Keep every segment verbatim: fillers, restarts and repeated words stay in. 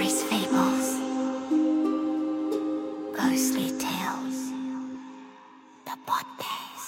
stories, fables, ghostly tales, the podcast.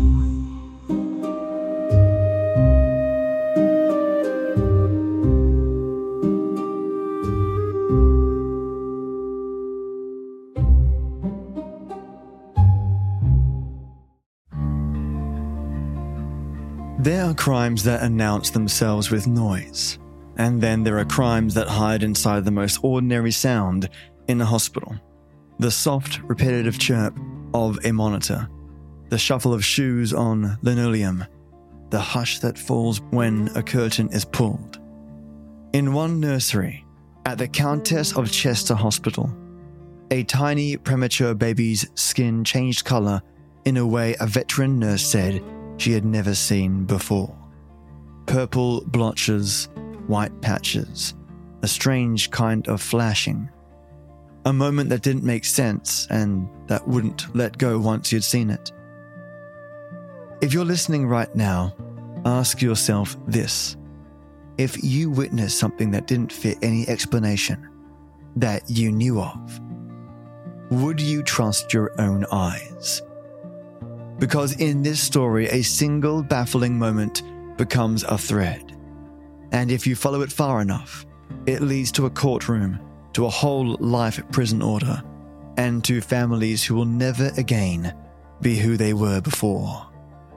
There are crimes that announce themselves with noise, and then there are crimes that hide inside the most ordinary sound in a hospital. The soft, repetitive chirp of a monitor, the shuffle of shoes on linoleum, the hush that falls when a curtain is pulled. In one nursery, at the Countess of Chester Hospital, a tiny premature baby's skin changed colour in a way a veteran nurse said she had never seen before. Purple blotches, white patches, a strange kind of flashing. A moment that didn't make sense and that wouldn't let go once you'd seen it. If you're listening right now, ask yourself this. If you witnessed something that didn't fit any explanation that you knew of, would you trust your own eyes? Because in this story, a single baffling moment becomes a thread. And if you follow it far enough, it leads to a courtroom, to a whole life prison order, and to families who will never again be who they were before.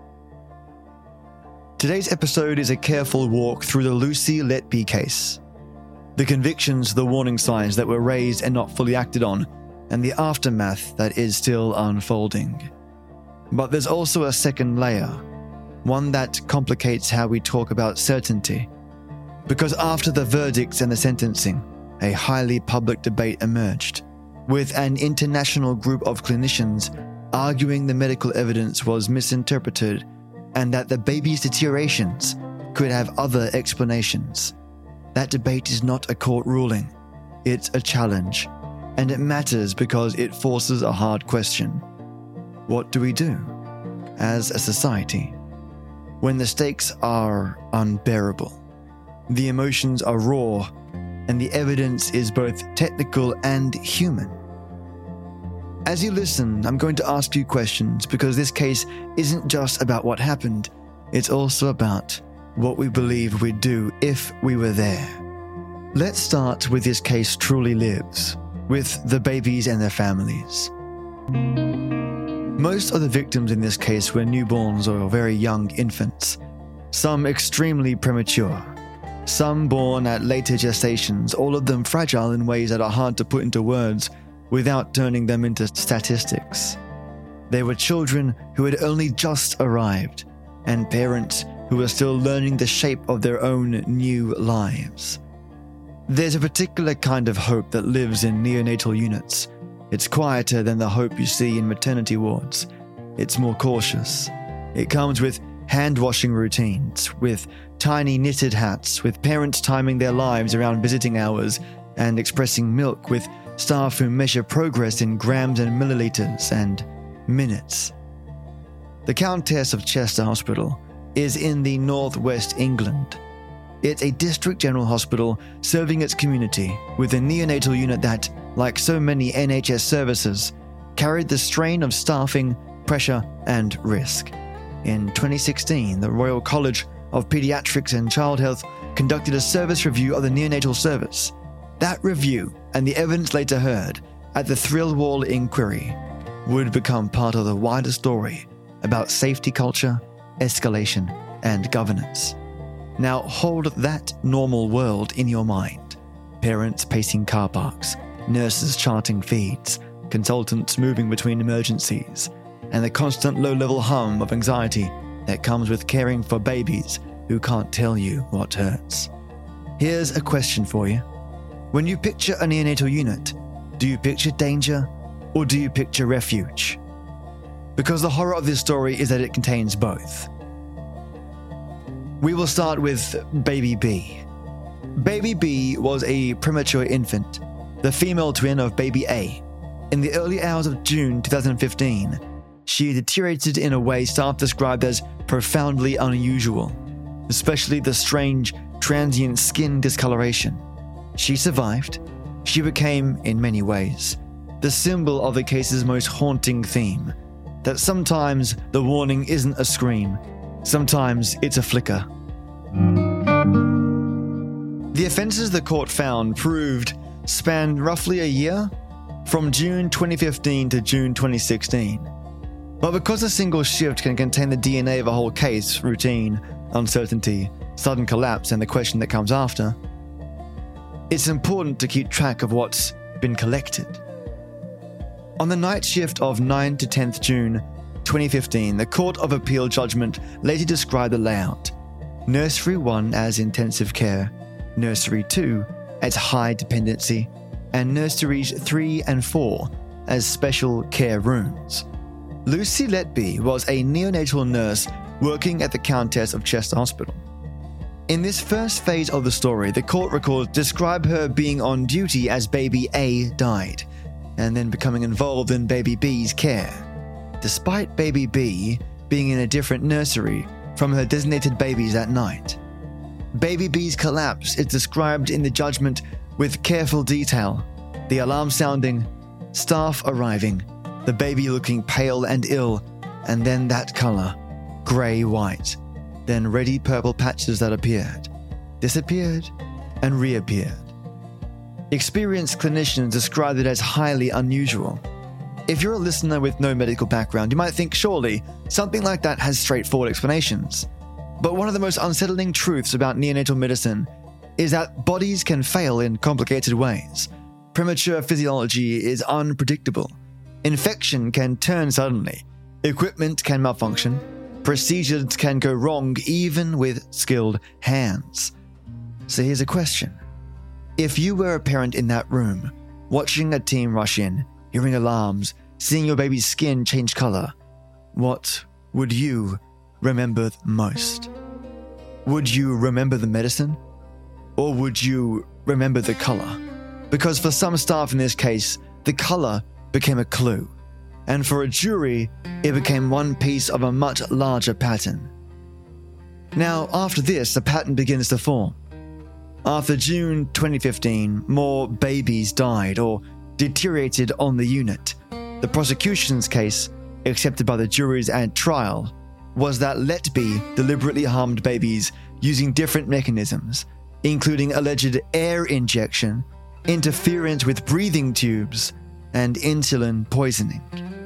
Today's episode is a careful walk through the Lucy Letby case. The convictions, the warning signs that were raised and not fully acted on, and the aftermath that is still unfolding. But there's also a second layer, one that complicates how we talk about certainty. Because after the verdicts and the sentencing, a highly public debate emerged, with an international group of clinicians arguing the medical evidence was misinterpreted and that the baby's deteriorations could have other explanations. That debate is not a court ruling, it's a challenge, and it matters because it forces a hard question. What do we do as a society when the stakes are unbearable, the emotions are raw, and the evidence is both technical and human? As you listen, I'm going to ask you questions because this case isn't just about what happened, it's also about what we believe we'd do if we were there. Let's start with this case truly lives, with the babies and their families. Most of the victims in this case were newborns or very young infants, some extremely premature, some born at later gestations, all of them fragile in ways that are hard to put into words without turning them into statistics. They were children who had only just arrived, and parents who were still learning the shape of their own new lives. There's a particular kind of hope that lives in neonatal units. It's quieter than the hope you see in maternity wards. It's more cautious. It comes with hand-washing routines, with tiny knitted hats, with parents timing their lives around visiting hours and expressing milk, with staff who measure progress in grams and milliliters and minutes. The Countess of Chester Hospital is in the northwest England. It's a district general hospital serving its community with a neonatal unit that, like so many N H S services, carried the strain of staffing, pressure, and risk. In twenty sixteen, the Royal College of Pediatrics and Child Health conducted a service review of the neonatal service. That review, and the evidence later heard at the Thrillwall Inquiry, would become part of the wider story about safety culture, escalation, and governance. Now hold that normal world in your mind. Parents pacing car parks, nurses charting feeds, consultants moving between emergencies, and the constant low-level hum of anxiety that comes with caring for babies who can't tell you what hurts. Here's a question for you. When you picture a neonatal unit, do you picture danger or do you picture refuge? Because the horror of this story is that it contains both. We will start with Baby B. Baby B was a premature infant, the female twin of Baby A. In the early hours of June twenty fifteen, she deteriorated in a way staff described as profoundly unusual, especially the strange, transient skin discoloration. She survived, She became, in many ways, the symbol of the case's most haunting theme, that sometimes the warning isn't a scream, sometimes it's a flicker. The offences the court found proved spanned roughly a year, from June twenty fifteen to June twenty sixteen. But because a single shift can contain the D N A of a whole case, routine, uncertainty, sudden collapse, and the question that comes after, it's important to keep track of what's been collected. On the night shift of ninth to tenth June twenty fifteen, the Court of Appeal judgment later described the layout: Nursery one as intensive care, Nursery two as high dependency, and Nurseries three and four as special care rooms. Lucy Letby was a neonatal nurse working at the Countess of Chester Hospital. In this first phase of the story, the court records describe her being on duty as baby A died, and then becoming involved in baby B's care, despite baby B being in a different nursery from her designated babies that night. Baby B's collapse is described in the judgment with careful detail, the alarm sounding, staff arriving, the baby looking pale and ill, and then that color, grey-white, then reddy purple patches that appeared, disappeared, and reappeared. Experienced clinicians described it as highly unusual. If you're a listener with no medical background, you might think surely something like that has straightforward explanations. But one of the most unsettling truths about neonatal medicine is that bodies can fail in complicated ways. Premature physiology is unpredictable. Infection can turn suddenly. Equipment can malfunction. Procedures can go wrong even with skilled hands. So here's a question. If you were a parent in that room, watching a team rush in, hearing alarms, seeing your baby's skin change color, what would you remember most? Would you remember the medicine? Or would you remember the color? Because for some staff in this case, the color became a clue. And for a jury, it became one piece of a much larger pattern. Now, after this, a pattern begins to form. After June twenty fifteen, more babies died or deteriorated on the unit. The prosecution's case, accepted by the juries at trial, was that Letby deliberately harmed babies using different mechanisms, including alleged air injection, interference with breathing tubes, and insulin poisoning.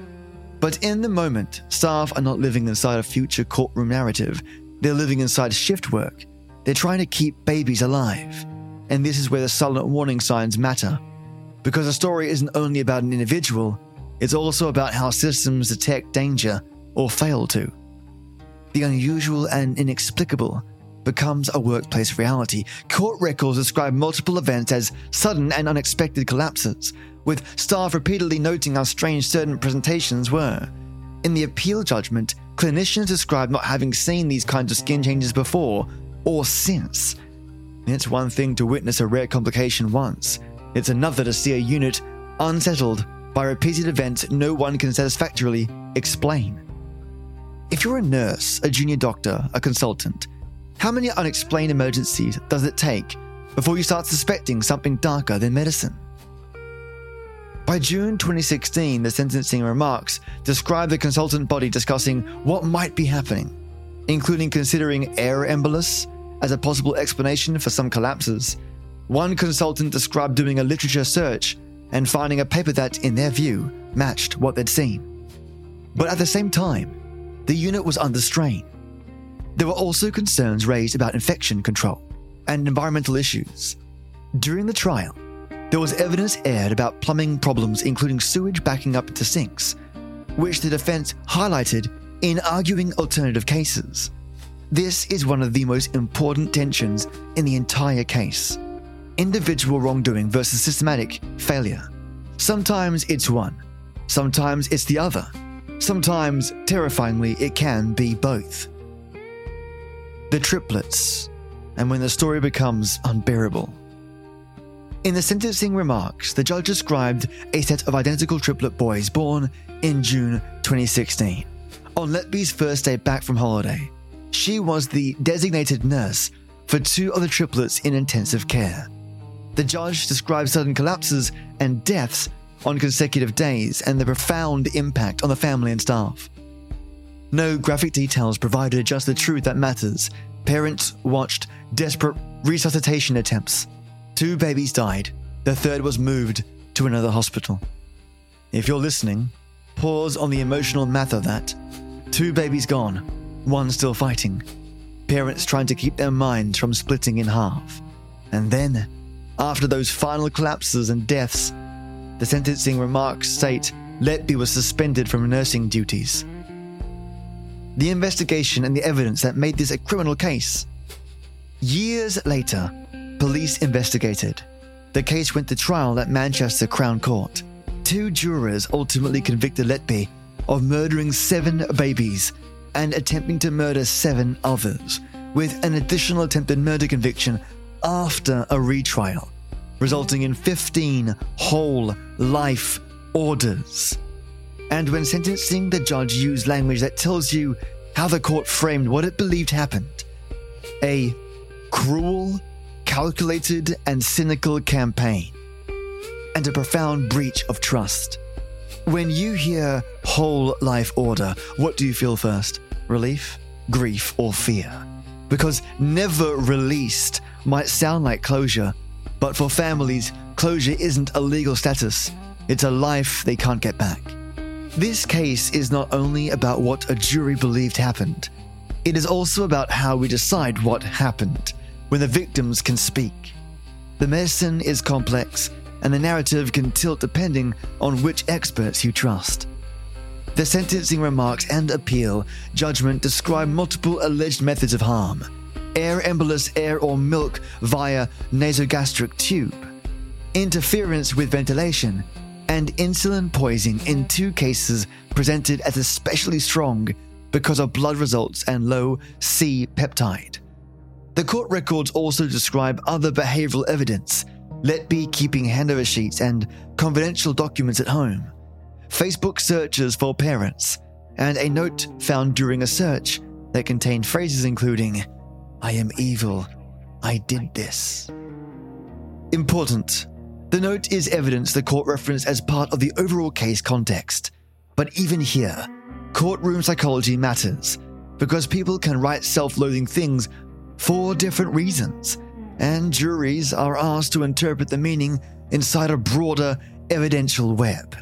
But in the moment, staff are not living inside a future courtroom narrative. They're living inside shift work. They're trying to keep babies alive. And this is where the silent warning signs matter. Because a story isn't only about an individual, it's also about how systems detect danger or fail to. The unusual and inexplicable becomes a workplace reality. Court records describe multiple events as sudden and unexpected collapses, with staff repeatedly noting how strange certain presentations were. In the appeal judgment, clinicians describe not having seen these kinds of skin changes before or since. It's one thing to witness a rare complication once. It's another to see a unit unsettled by repeated events no one can satisfactorily explain. If you're a nurse, a junior doctor, a consultant, how many unexplained emergencies does it take before you start suspecting something darker than medicine? By June twenty sixteen, the sentencing remarks describe the consultant body discussing what might be happening, including considering air embolus as a possible explanation for some collapses. One consultant described doing a literature search and finding a paper that, in their view, matched what they'd seen. But at the same time, the unit was under strain. There were also concerns raised about infection control and environmental issues. During the trial, there was evidence aired about plumbing problems, including sewage backing up into sinks, which the defense highlighted in arguing alternative cases. This is one of the most important tensions in the entire case. Individual wrongdoing versus systematic failure. Sometimes it's one, sometimes it's the other. Sometimes, terrifyingly, it can be both. The triplets, and when the story becomes unbearable. In the sentencing remarks, the judge described a set of identical triplet boys born in June twenty sixteen. On Letby's first day back from holiday, she was the designated nurse for two of the triplets in intensive care. The judge described sudden collapses and deaths on consecutive days and the profound impact on the family and staff. No graphic details provided, just the truth that matters. Parents watched desperate resuscitation attempts. Two babies died. The third was moved to another hospital. If you're listening, pause on the emotional math of that. Two babies gone, one still fighting. Parents trying to keep their minds from splitting in half. And then, after those final collapses and deaths, the sentencing remarks state Letby was suspended from nursing duties. The investigation and the evidence that made this a criminal case. Years later, police investigated. The case went to trial at Manchester Crown Court. Two jurors ultimately convicted Letby of murdering seven babies and attempting to murder seven others, with an additional attempted murder conviction after a retrial, resulting in fifteen whole life orders. And when sentencing, the judge used language that tells you how the court framed what it believed happened. A cruel, calculated, and cynical campaign, and a profound breach of trust. When you hear whole life order, what do you feel first? Relief, grief, or fear? Because never released might sound like closure, but for families, closure isn't a legal status. It's a life they can't get back. This case is not only about what a jury believed happened, it is also about how we decide what happened when the victims can speak. The medicine is complex, and the narrative can tilt depending on which experts you trust. The sentencing remarks and appeal judgment describe multiple alleged methods of harm: air embolus, air or milk via nasogastric tube, interference with ventilation, and insulin poisoning in two cases presented as especially strong because of blood results and low C-peptide. The court records also describe other behavioral evidence: Letby keeping handover sheets and confidential documents at home, Facebook searches for parents, and a note found during a search that contained phrases including, "I am evil, I did this." Important. The note is evidence the court referenced as part of the overall case context. But even here, courtroom psychology matters, because people can write self-loathing things for different reasons, and juries are asked to interpret the meaning inside a broader evidential web.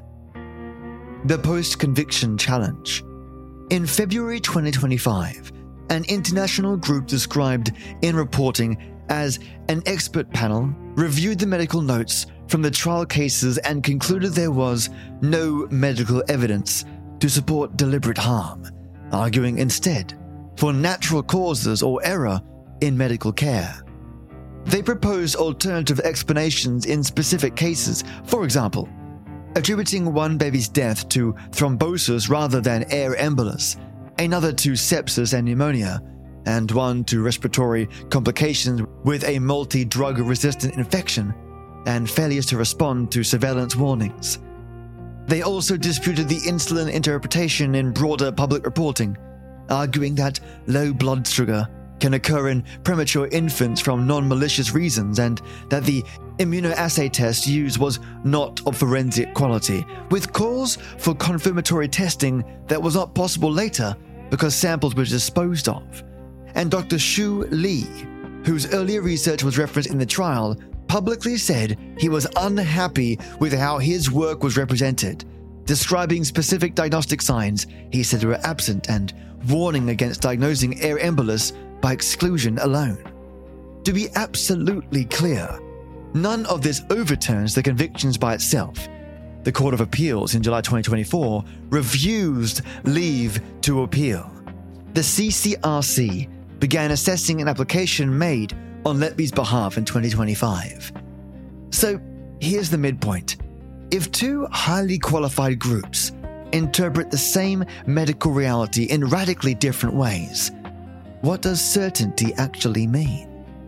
The post-conviction challenge. In February twenty twenty-five, an international group described in reporting as an expert panel reviewed the medical notes from the trial cases and concluded there was no medical evidence to support deliberate harm, arguing instead for natural causes or error in medical care. They proposed alternative explanations in specific cases, for example, attributing one baby's death to thrombosis rather than air embolus, another to sepsis and pneumonia, and one to respiratory complications with a multi-drug resistant infection and failures to respond to surveillance warnings. They also disputed the insulin interpretation in broader public reporting, arguing that low blood sugar can occur in premature infants from non-malicious reasons and that the immunoassay test used was not of forensic quality, with calls for confirmatory testing that was not possible later because samples were disposed of. And Doctor Shu Li, whose earlier research was referenced in the trial, publicly said he was unhappy with how his work was represented, describing specific diagnostic signs he said were absent and warning against diagnosing air embolus by exclusion alone. To be absolutely clear, none of this overturns the convictions by itself. The Court of Appeals in July twenty twenty-four refused leave to appeal. The C C R C began assessing an application made on Letby's behalf in twenty twenty-five. So here's the midpoint. If two highly qualified groups interpret the same medical reality in radically different ways, what does certainty actually mean?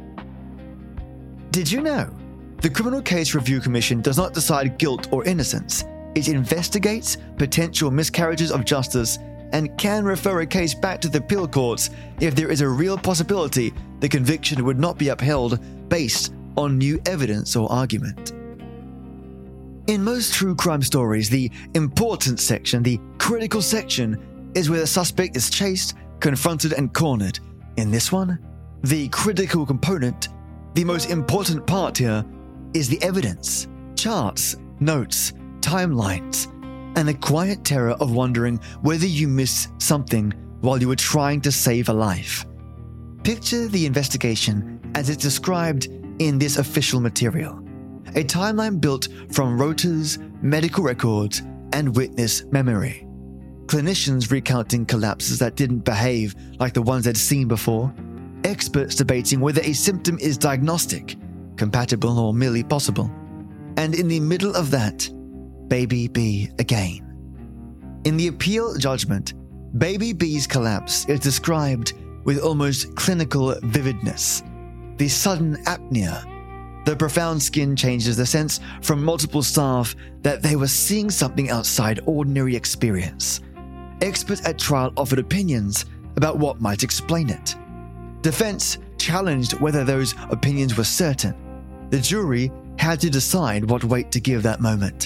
Did you know? The Criminal Case Review Commission does not decide guilt or innocence. It investigates potential miscarriages of justice and can refer a case back to the appeal courts if there is a real possibility the conviction would not be upheld based on new evidence or argument. In most true crime stories, the important section, the critical section, is where the suspect is chased, confronted, and cornered. In this one, the critical component, the most important part here, is the evidence, charts, notes, timelines, and the quiet terror of wondering whether you missed something while you were trying to save a life. Picture the investigation as it's described in this official material. A timeline built from rotas, medical records, and witness memory. Clinicians recounting collapses that didn't behave like the ones they'd seen before. Experts debating whether a symptom is diagnostic, compatible, or merely possible. And in the middle of that, Baby B again. In the appeal judgment, Baby B's collapse is described with almost clinical vividness. The sudden apnea, the profound skin changes, the sense from multiple staff that they were seeing something outside ordinary experience. Experts at trial offered opinions about what might explain it. Defense challenged whether those opinions were certain. The jury had to decide what weight to give that moment.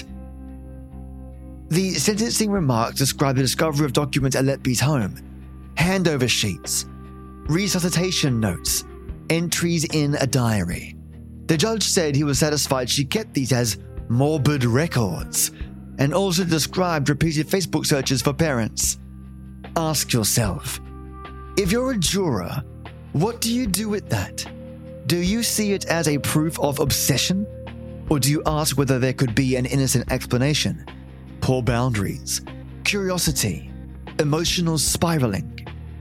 The sentencing remarks describe the discovery of documents at Letby's home, handover sheets, resuscitation notes, entries in a diary. The judge said he was satisfied she kept these as morbid records, and also described repeated Facebook searches for parents. Ask yourself, if you're a juror, what do you do with that? Do you see it as a proof of obsession? Or do you ask whether there could be an innocent explanation? Poor boundaries, curiosity, emotional spiraling.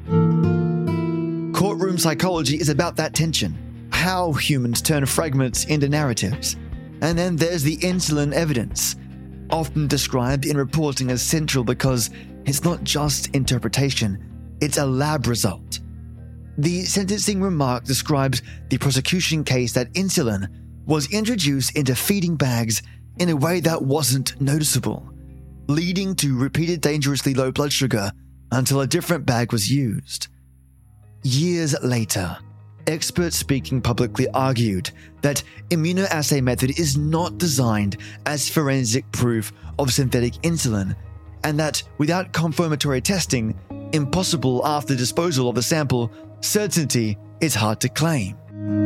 Courtroom psychology is about that tension, how humans turn fragments into narratives. And then there's the insulin evidence, often described in reporting as central because it's not just interpretation, it's a lab result. The sentencing remark describes the prosecution case that insulin was introduced into feeding bags in a way that wasn't noticeable, leading to repeated dangerously low blood sugar until a different bag was used. Years later, experts speaking publicly argued that immunoassay method is not designed as forensic proof of synthetic insulin, and that without confirmatory testing, impossible after disposal of the sample, certainty is hard to claim.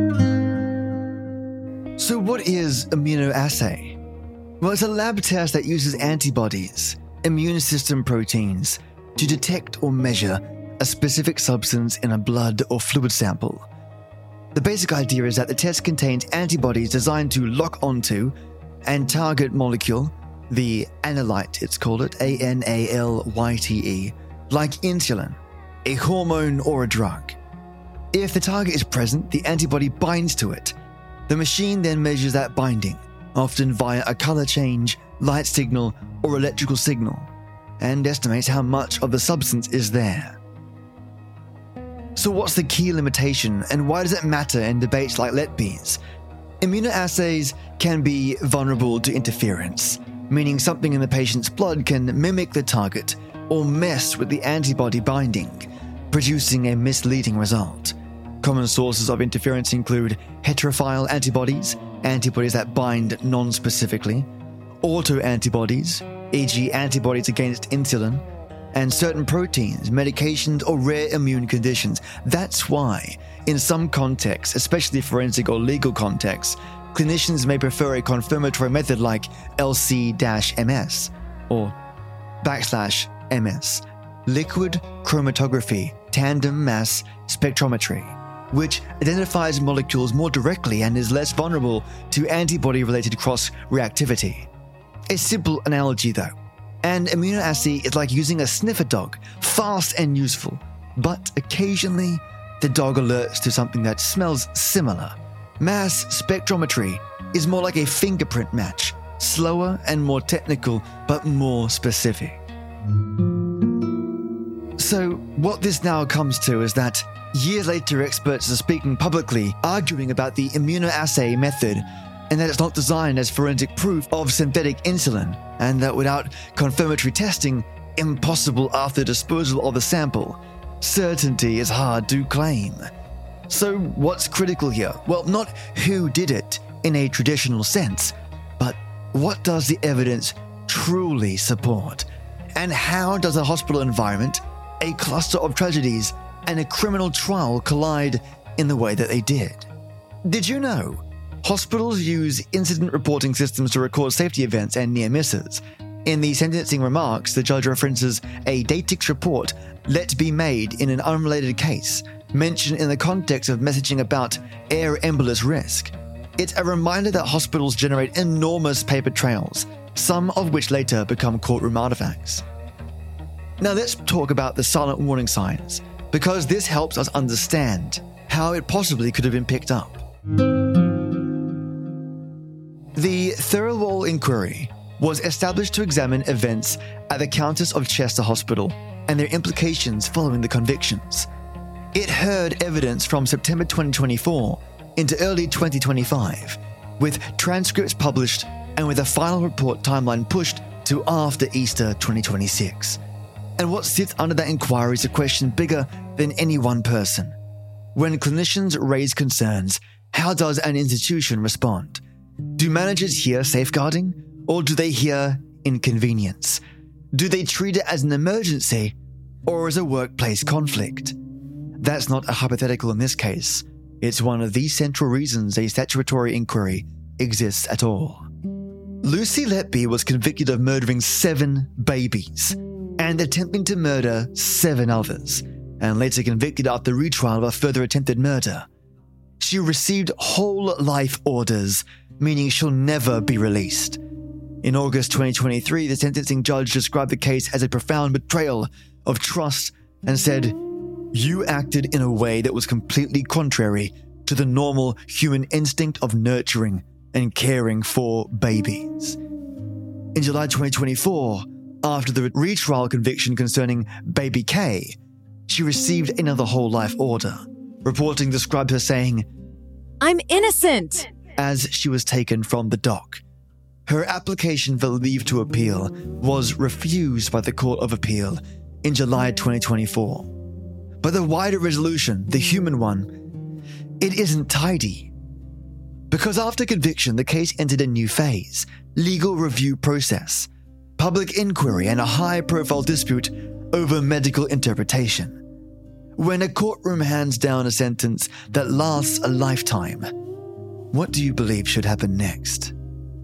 So what is immunoassay? Well, it's a lab test that uses antibodies, immune system proteins, to detect or measure a specific substance in a blood or fluid sample. The basic idea is that the test contains antibodies designed to lock onto and target molecule, the analyte it's called it, A N A L Y T E, like insulin, a hormone or a drug. If the target is present, the antibody binds to it. The machine then measures that binding, often via a color change, light signal, or electrical signal, and estimates how much of the substance is there. So what's the key limitation, and why does it matter in debates like Letby's? Immunoassays can be vulnerable to interference, meaning something in the patient's blood can mimic the target or mess with the antibody binding, producing a misleading result. Common sources of interference include heterophile antibodies, antibodies that bind non-specifically, autoantibodies, for example antibodies against insulin, and certain proteins, medications, or rare immune conditions. That's why, in some contexts, especially forensic or legal contexts, clinicians may prefer a confirmatory method like L C M S or backslash M S, liquid chromatography tandem mass spectrometry, which identifies molecules more directly and is less vulnerable to antibody-related cross-reactivity. A simple analogy though. An immunoassay is like using a sniffer dog, fast and useful, but occasionally the dog alerts to something that smells similar. Mass spectrometry is more like a fingerprint match, slower and more technical, but more specific. So what this now comes to is that years later experts are speaking publicly, arguing about the immunoassay method, and that it's not designed as forensic proof of synthetic insulin, and that without confirmatory testing, impossible after disposal of the sample, certainty is hard to claim. So what's critical here? Well, not who did it in a traditional sense, but what does the evidence truly support? And how does a hospital environment, a cluster of tragedies, and a criminal trial collide in the way that they did? Did you know hospitals use incident reporting systems to record safety events and near misses? In the sentencing remarks, the judge references a Datix report let be made in an unrelated case, mentioned in the context of messaging about air embolus risk. It's a reminder that hospitals generate enormous paper trails, some of which later become courtroom artifacts. Now let's talk about the silent warning signs, because this helps us understand how it possibly could have been picked up. The Thirlwall Inquiry was established to examine events at the Countess of Chester Hospital and their implications following the convictions. It heard evidence from September twenty twenty-four into early twenty twenty-five, with transcripts published and with a final report timeline pushed to after Easter twenty twenty-six. And what sits under that inquiry is a question bigger than any one person. When clinicians raise concerns, how does an institution respond? Do managers hear safeguarding, or do they hear inconvenience? Do they treat it as an emergency, or as a workplace conflict? That's not a hypothetical in this case. It's one of the central reasons a statutory inquiry exists at all. Lucy Letby was convicted of murdering seven babies and attempting to murder seven others, and later convicted after retrial of a further attempted murder. She received whole life orders, meaning she'll never be released. In August twenty twenty-three, the sentencing judge described the case as a profound betrayal of trust and said, "You acted in a way that was completely contrary to the normal human instinct of nurturing and caring for babies." In July twenty twenty-four, after the retrial conviction concerning baby K, she received another whole life order. Reporting described her saying, "I'm innocent," as she was taken from the dock. Her application for leave to appeal was refused by the Court of Appeal in July twenty twenty-four. But the wider resolution, the human one, it isn't tidy. Because after conviction, the case entered a new phase: legal review process, public inquiry, and a high-profile dispute over medical interpretation. When a courtroom hands down a sentence that lasts a lifetime, what do you believe should happen next?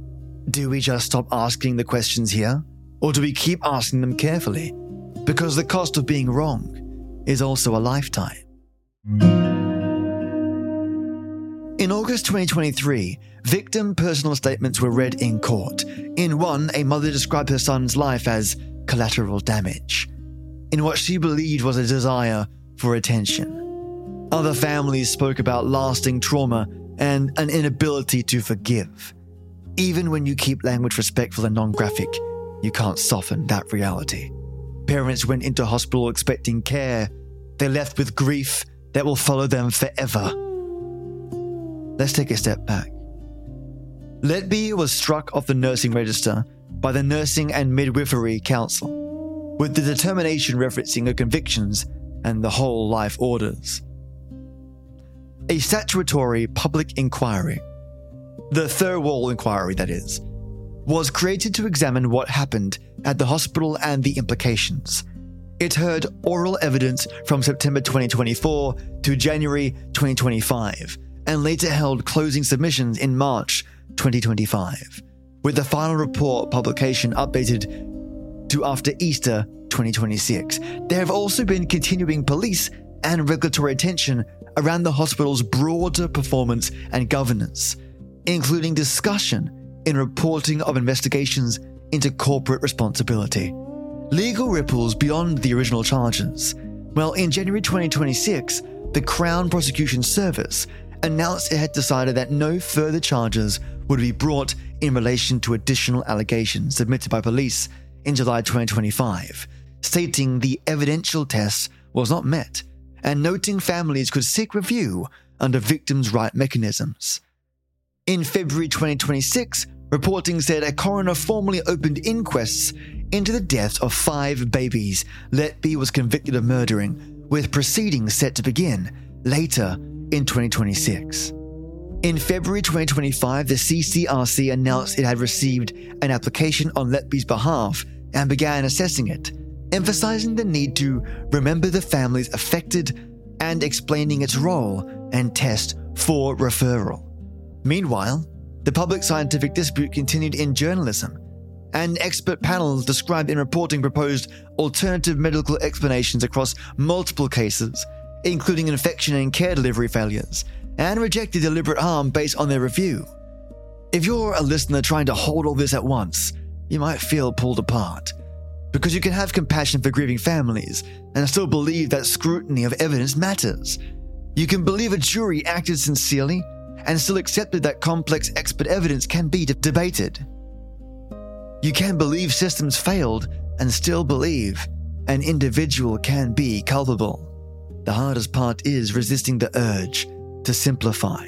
Do we just stop asking the questions here? Or do we keep asking them carefully? Because the cost of being wrong is also a lifetime. In August twenty twenty-three, victim personal statements were read in court. In one, a mother described her son's life as collateral damage, in what she believed was a desire for attention. Other families spoke about lasting trauma and an inability to forgive. Even when you keep language respectful and non-graphic, you can't soften that reality. Parents went into hospital expecting care. They left with grief that will follow them forever. Let's take a step back. Letby was struck off the nursing register by the Nursing and Midwifery Council, with the determination referencing her convictions and the whole life orders. A statutory public inquiry, the Thirlwall Inquiry that is, was created to examine what happened at the hospital and the implications. It heard oral evidence from September twenty twenty-four to January twenty twenty-five, and later held closing submissions in March twenty twenty-five, with the final report publication updated to after Easter twenty twenty-six. There have also been continuing police and regulatory attention around the hospital's broader performance and governance, including discussion in reporting of investigations into corporate responsibility. Legal ripples beyond the original charges. Well, in January twenty twenty-six, the Crown Prosecution Service announced it had decided that no further charges would be brought in relation to additional allegations submitted by police in July twenty twenty-five, stating the evidential test was not met and noting families could seek review under victims' right mechanisms. In February twenty twenty-six, reporting said a coroner formally opened inquests into the deaths of five babies Letby was convicted of murdering, with proceedings set to begin later in twenty twenty-six. In February twenty twenty-five, the C C R C announced it had received an application on Letby's behalf and began assessing it, emphasizing the need to remember the families affected and explaining its role and test for referral. Meanwhile, the public scientific dispute continued in journalism, and expert panels described in reporting proposed alternative medical explanations across multiple cases, including infection and care delivery failures, and rejected deliberate harm based on their review. If you're a listener trying to hold all this at once, you might feel pulled apart, because you can have compassion for grieving families and still believe that scrutiny of evidence matters. You can believe a jury acted sincerely and still accepted that complex expert evidence can be de- debated. You can believe systems failed and still believe an individual can be culpable. The hardest part is resisting the urge to simplify.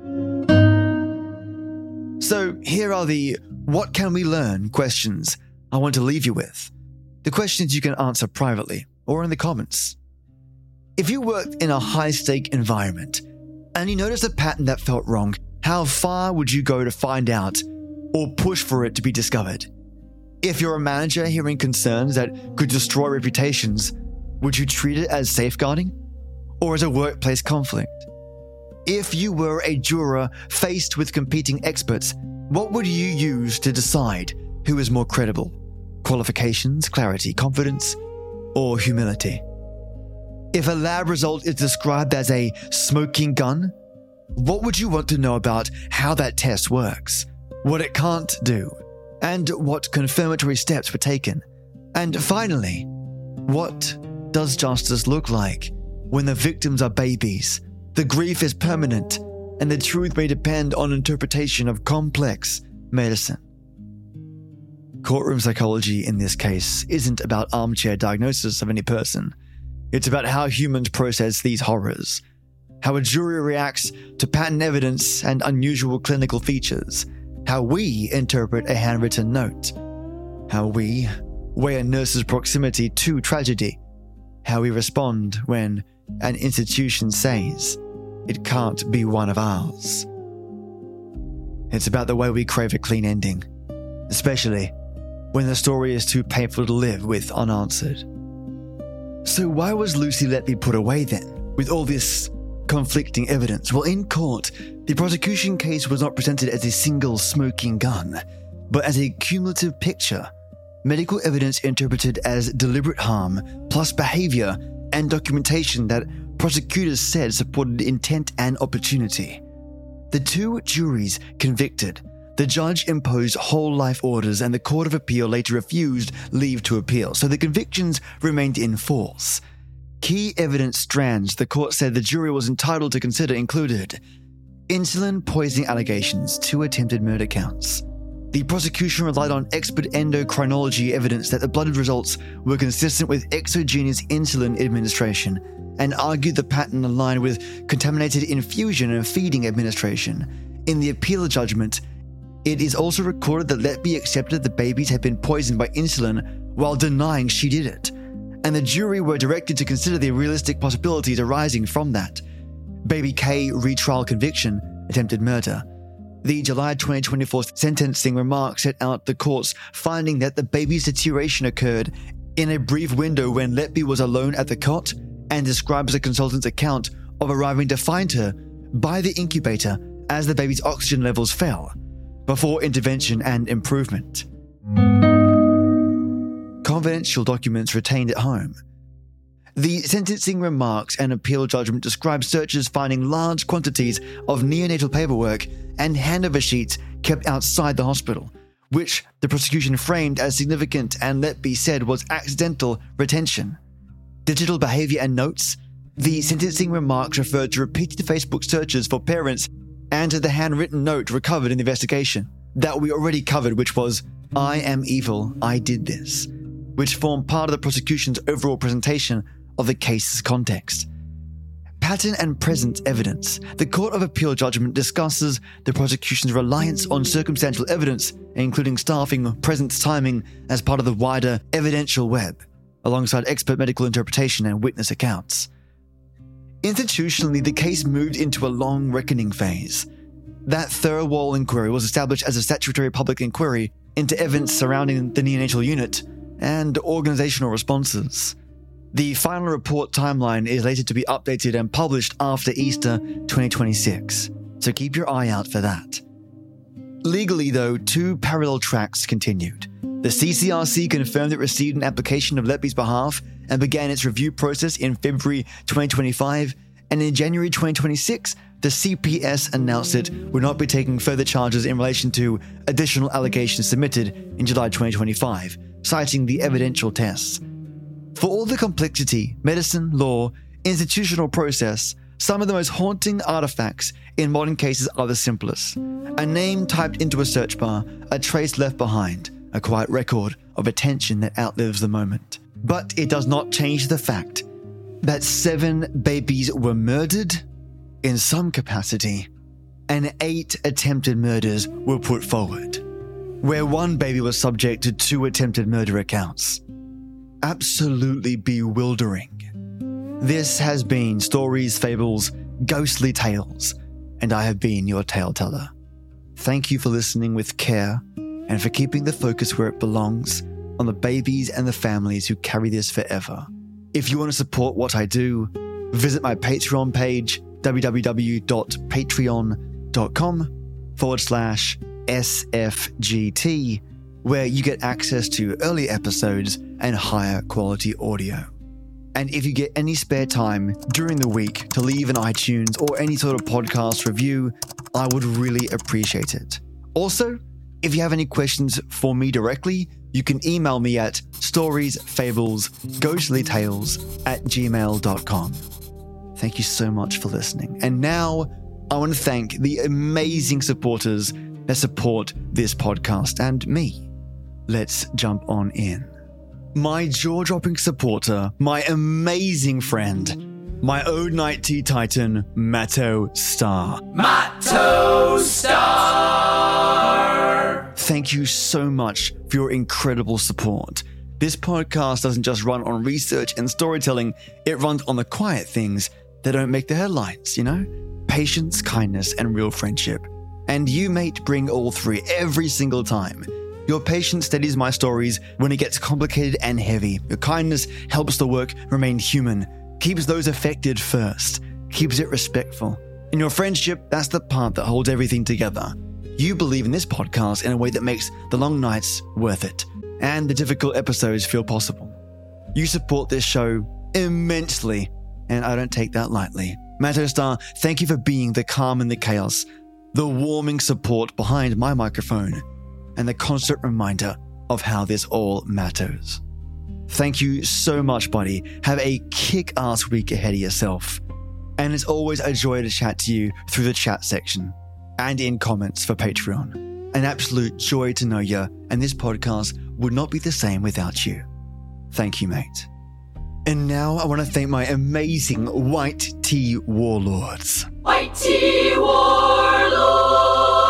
So here are the what can we learn questions I want to leave you with. The questions you can answer privately or in the comments. If you worked in a high-stake environment and you noticed a pattern that felt wrong, how far would you go to find out or push for it to be discovered? If you're a manager hearing concerns that could destroy reputations, would you treat it as safeguarding or as a workplace conflict? If you were a juror faced with competing experts, what would you use to decide who is more credible? Qualifications, clarity, confidence, or humility? If a lab result is described as a smoking gun, what would you want to know about how that test works, what it can't do, and what confirmatory steps were taken? And finally, what does justice look like when the victims are babies, the grief is permanent, and the truth may depend on interpretation of complex medicine? Courtroom psychology in this case isn't about armchair diagnosis of any person. It's about how humans process these horrors, how a jury reacts to patent evidence and unusual clinical features, how we interpret a handwritten note, how we weigh a nurse's proximity to tragedy, how we respond when an institution says it can't be one of ours. It's about the way we crave a clean ending, especially when the story is too painful to live with unanswered. So why was Lucy Letby put away then, with all this conflicting evidence? Well, in court, the prosecution case was not presented as a single smoking gun, but as a cumulative picture, medical evidence interpreted as deliberate harm, plus behavior and documentation that prosecutors said supported intent and opportunity. The two juries convicted. The judge imposed whole life orders and the Court of Appeal later refused leave to appeal, so the convictions remained in force. Key evidence strands the court said the jury was entitled to consider included insulin poisoning allegations, two attempted murder counts. The prosecution relied on expert endocrinology evidence that the blood results were consistent with exogenous insulin administration and argued the pattern aligned with contaminated infusion and feeding administration. In the appeal judgment, it is also recorded that Letby accepted the babies had been poisoned by insulin while denying she did it, and the jury were directed to consider the realistic possibilities arising from that. Baby K retrial conviction, attempted murder. The July twenty twenty-four sentencing remarks set out the court's finding that the baby's deterioration occurred in a brief window when Letby was alone at the cot, and describes the consultant's account of arriving to find her by the incubator as the baby's oxygen levels fell, before intervention and improvement. Confidential documents retained at home. The sentencing remarks and appeal judgment describe searchers finding large quantities of neonatal paperwork and handover sheets kept outside the hospital, which the prosecution framed as significant and Letby said was accidental retention. Digital behavior and notes. The sentencing remarks referred to repeated Facebook searches for parents and to the handwritten note recovered in the investigation that we already covered, which was, "I am evil, I did this," which formed part of the prosecution's overall presentation of the case's context. Pattern and present evidence. The Court of Appeal judgment discusses the prosecution's reliance on circumstantial evidence, including staffing, presence timing, as part of the wider evidential web, alongside expert medical interpretation and witness accounts. Institutionally, the case moved into a long reckoning phase. That Thirlwall inquiry was established as a statutory public inquiry into evidence surrounding the neonatal unit and organizational responses. The final report timeline is later to be updated and published after Easter twenty twenty-six, so keep your eye out for that. Legally, though, two parallel tracks continued. The C C R C confirmed it received an application of Lepi's behalf and began its review process in February twenty twenty-five, and in January twenty twenty-six, the C P S announced it would not be taking further charges in relation to additional allegations submitted in July twenty twenty-five, citing the evidential tests. For all the complexity, medicine, law, institutional process, some of the most haunting artifacts in modern cases are the simplest. A name typed into a search bar, a trace left behind, a quiet record of attention that outlives the moment. But it does not change the fact that seven babies were murdered in some capacity, and eight attempted murders were put forward, where one baby was subject to two attempted murder accounts. Absolutely bewildering. This has been Stories, Fables, Ghostly Tales, and I have been your tale teller. Thank you for listening with care and for keeping the focus where it belongs, on the babies and the families who carry this forever. If you want to support what I do, visit my Patreon page, www.patreon.com forward slash SFGT, where you get access to early episodes and higher quality audio. And if you get any spare time during the week to leave an iTunes or any sort of podcast review, I would really appreciate it. Also, if you have any questions for me directly, you can email me at storiesfablesghostlytales at gmail dot com. Thank you so much for listening. And now, I want to thank the amazing supporters that support this podcast and me. Let's jump on in. My jaw-dropping supporter, my amazing friend, my old Night Tea Titan, Matto Star. Matto Star! Thank you so much for your incredible support. This podcast doesn't just run on research and storytelling, it runs on the quiet things that don't make the headlines, you know? Patience, kindness, and real friendship. And you, mate, bring all three every single time. Your patience steadies my stories when it gets complicated and heavy. Your kindness helps the work remain human, keeps those affected first, keeps it respectful. And your friendship, that's the part that holds everything together. You believe in this podcast in a way that makes the long nights worth it, and the difficult episodes feel possible. You support this show immensely, and I don't take that lightly. Matto Star, thank you for being the calm in the chaos, the warming support behind my microphone, and the constant reminder of how this all matters. Thank you so much, buddy. Have a kick-ass week ahead of yourself. And it's always a joy to chat to you through the chat section and in comments for Patreon. An absolute joy to know you, and this podcast would not be the same without you. Thank you, mate. And now I want to thank my amazing White Tea Warlords. White Tea Warlords!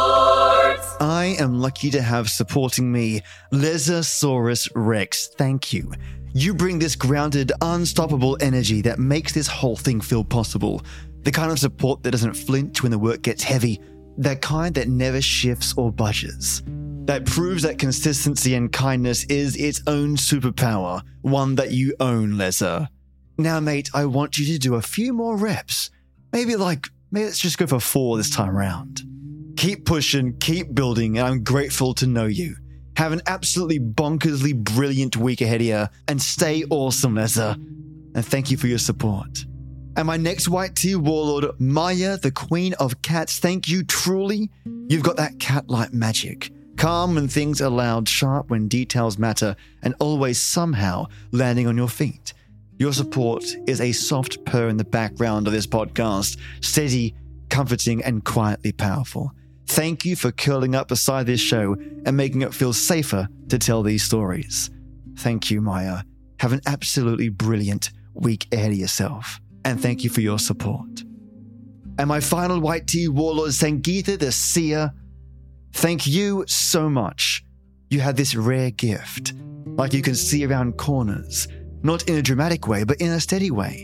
I am lucky to have supporting me, Lesosaurus Rex. Thank you. You bring this grounded, unstoppable energy that makes this whole thing feel possible. The kind of support that doesn't flinch when the work gets heavy. That kind that never shifts or budges. That proves that consistency and kindness is its own superpower, one that you own, Lesa. Now, mate, I want you to do a few more reps. Maybe like, maybe let's just go for four this time around. Keep pushing, keep building, and I'm grateful to know you. Have an absolutely bonkersly brilliant week ahead of you, and stay awesome, Lesa. And thank you for your support. And my next White Tea Warlord, Maya, the Queen of Cats, thank you truly. You've got that cat-like magic. Calm when things are loud, sharp when details matter, and always somehow landing on your feet. Your support is a soft purr in the background of this podcast, steady, comforting, and quietly powerful. Thank you for curling up beside this show and making it feel safer to tell these stories. Thank you, Maya. Have an absolutely brilliant week ahead of yourself. And thank you for your support. And my final White Tea Warlord, Sangeetha the Seer. Thank you so much. You have this rare gift, like you can see around corners, not in a dramatic way, but in a steady way.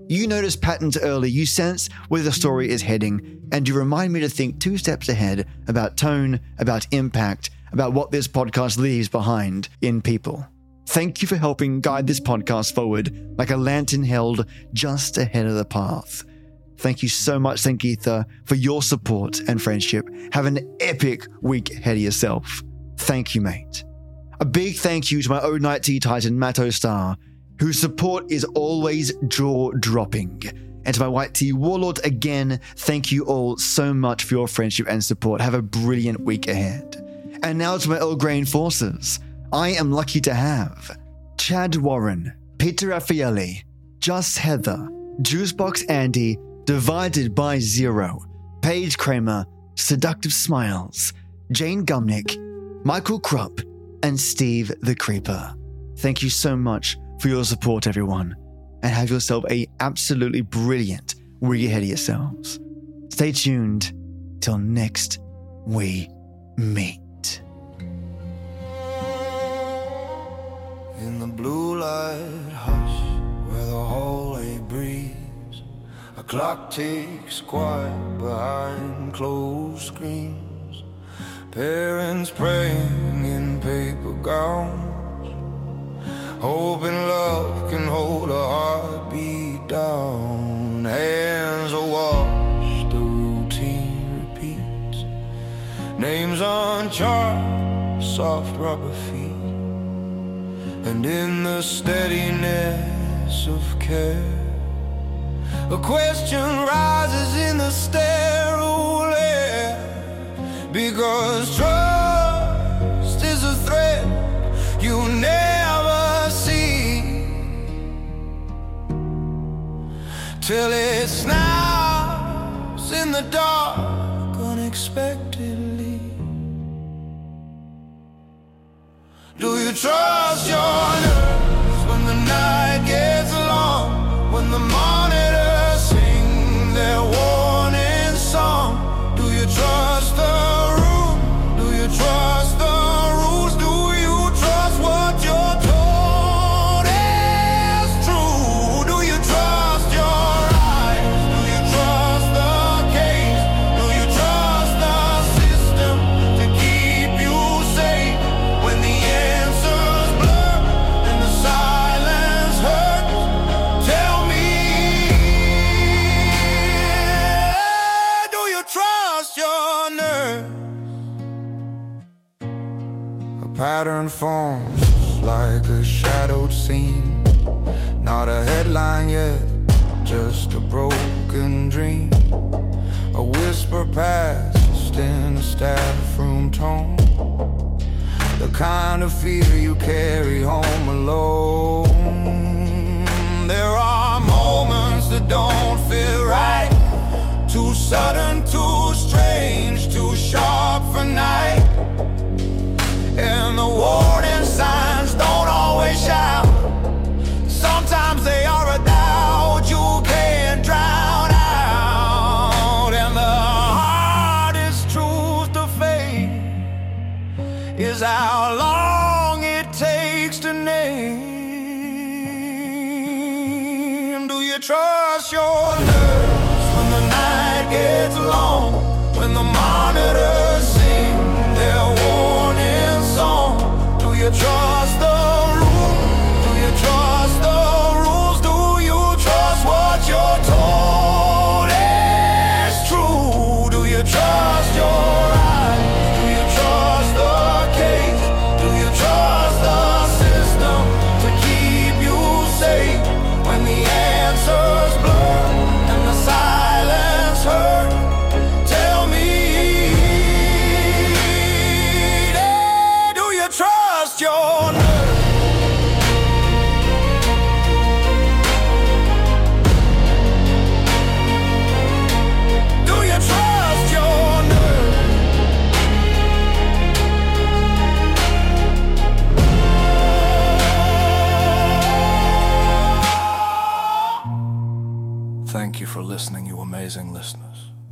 You notice patterns early, you sense where the story is heading, and you remind me to think two steps ahead about tone, about impact, about what this podcast leaves behind in people. Thank you for helping guide this podcast forward like a lantern held just ahead of the path. Thank you so much, Sangeetha, for your support and friendship. Have an epic week ahead of yourself. Thank you, mate. A big thank you to my own Night Tea Titan, Matto Star, whose support is always jaw-dropping. And to my White Tea Warlord, again, thank you all so much for your friendship and support. Have a brilliant week ahead. And now to my Earl Grey enforcers. I am lucky to have Chad Warren, Peter Raffaelli, Just Heather, Juicebox Andy, Divided by Zero, Paige Kramer, Seductive Smiles, Jane Gumnick, Michael Krupp, and Steve the Creeper. Thank you so much for your support, everyone, and have yourself a absolutely brilliant week ahead of yourselves. Stay tuned till next we meet. In the blue light hush where the hallway breathes, a clock ticks quiet behind closed screens. Parents praying in paper gowns, hoping love can hold a heartbeat down. Hands are washed, the routine repeats. Names on charts, soft rubber feet. And in the steadiness of care, a question rises in the sterile air. Because trust is a threat you never see, till it snaps in the dark unexpectedly. Do you trust your nerves when the night gets long, when the monitors sing their warning song? Do you trust the room? Do you trust the rules? Do you trust what you're told is true? Do you trust your eyes? Do you trust the case? Do you trust the system to keep you safe when the answers blur and the silence hurts? Tell me, do you trust your nerves? A pattern forms like a shadowed scene, not a headline yet, just a broken dream. A whisper passed in a staff room tone, the kind of fear you carry home alone. There are moments that don't feel right, too sudden, too strange, too sharp for night. And the warning signs don't always shout. Sometimes they are a doubt you can't drown out. And the hardest truth to face is how long it takes to name. Do you trust your nerves when the night gets long, when the monitors sing their warning song? Do you trust the room? Do you trust the rules? Do you trust what you're told is true? Do you trust your eyes? Do you trust the case? Do you trust the system to keep you safe when the answers blur and the silence hurt? Tell me, yeah, do you trust your nerves? Do you trust your nerves? Thank you for listening, you amazing listeners.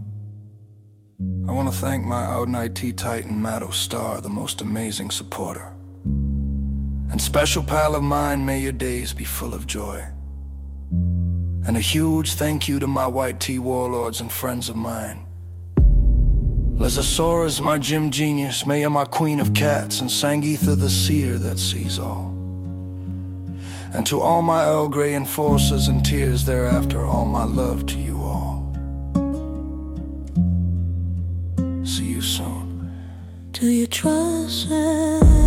I want to thank my Out Night Tea Titan, Matto Star, the most amazing supporter. And special pal of mine, may your days be full of joy. And a huge thank you to my white tea warlords and friends of mine. Lesosaurus, my gym genius, Maya, my queen of cats, and Sangeetha, the seer that sees all. And to all my Earl Grey enforcers and tears thereafter, all my love to you all. See you soon. Do you trust me?